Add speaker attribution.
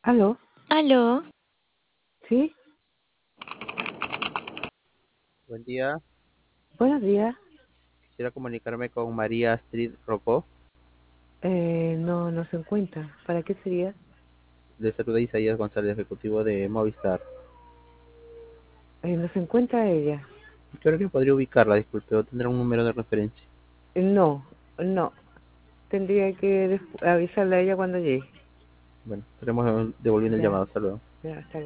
Speaker 1: ¿Aló?
Speaker 2: Aló,
Speaker 1: ¿Sí?
Speaker 3: Buen día,
Speaker 1: Buenos días.
Speaker 3: quisiera comunicarme con María Astrid Rocó.
Speaker 1: No, no se encuentra. ¿Para qué sería?
Speaker 3: Le saluda Isaías González, ejecutivo de Movistar.
Speaker 1: No se encuentra ella.
Speaker 3: Creo que podría ubicarla, disculpe, o tendrá un número de referencia.
Speaker 1: No, no. Tendría que avisarle a ella cuando llegue.
Speaker 3: Bueno, estaremos devolviendo el
Speaker 1: Ya,
Speaker 3: llamado. Hasta luego.
Speaker 1: ya, está bien.